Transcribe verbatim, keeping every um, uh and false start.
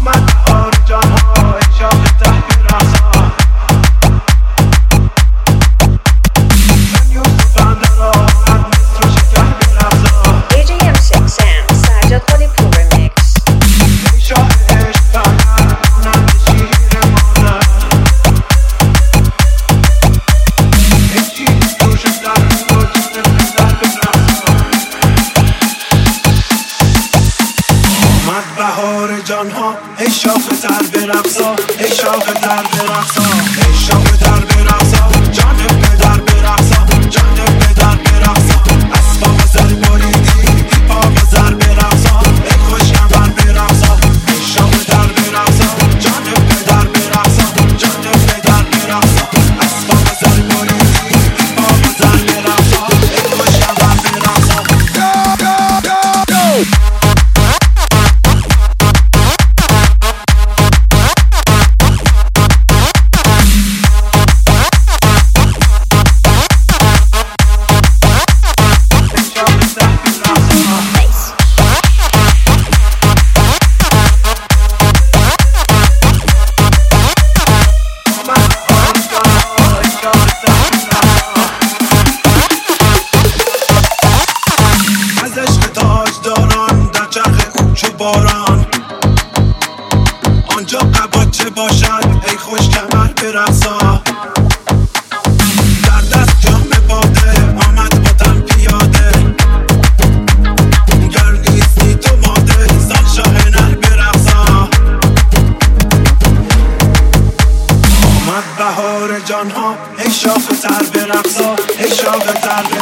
بهار جان ها ای شاخ تر برقصا ای شاخ تر برقصا ای شاخ تر برقصا جان پدر برقصا جان پدر برقصا اسباب زر بریدی پا زر برقصا ای خوش کمر برقصا ای شاخ تر برقصا جان پدر برقصا جان پدر برقصا اسباب زر بریدی پا زر برقصا ای خوش کمر برقصا باران آنجا قباچه باشد ای خوش کمر برقصا در دست جام باده آمد باتم پیاده گر نیستی تو ماده سال شاه نر برقصا آمد بهار جان ها ای شاخ تر برقصا ای شاخ تر